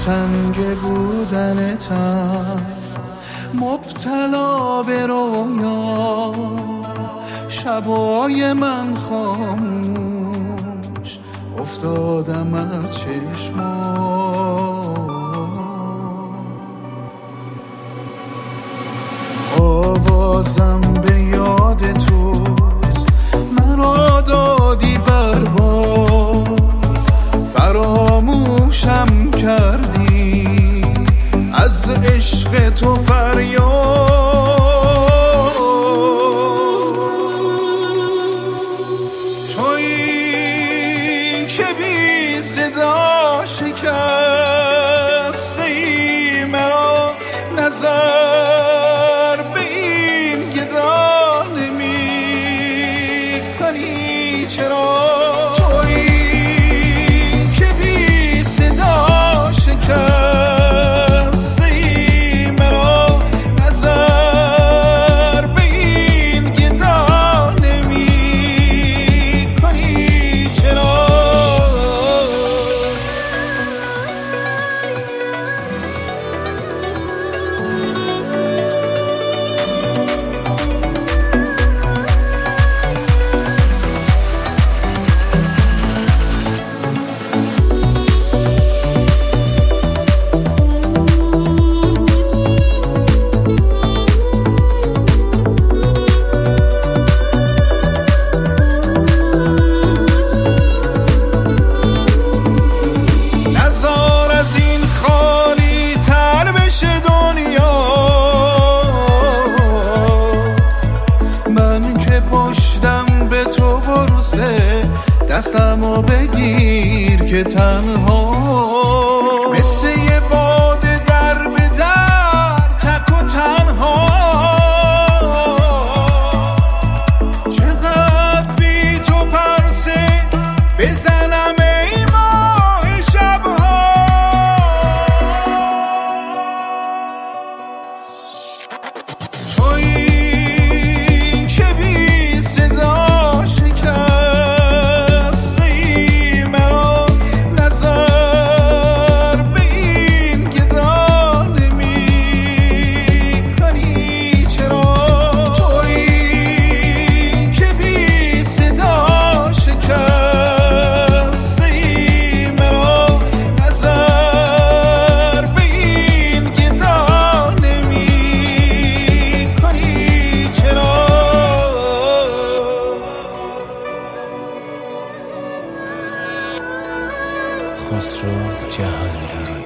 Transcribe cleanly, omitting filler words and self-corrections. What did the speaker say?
دلتنگ بودنتم، مبتلا به رویا، شبای من خاموش افتادم از چشمات. آوازم به یاد توست، مرا دادی برباد، فراموشم کردی از عشق تو فریاد. تویی که بی صدا شکسته ای مرا، نظر به این گدا نمی کنی چرا؟ دستمو بگیر که تنها مثل یه باد در به در تک و تنها، چقدر بی تو پرسه بزنم ای ماه شبها. تویی که بی صدا خسرو جهانگیری.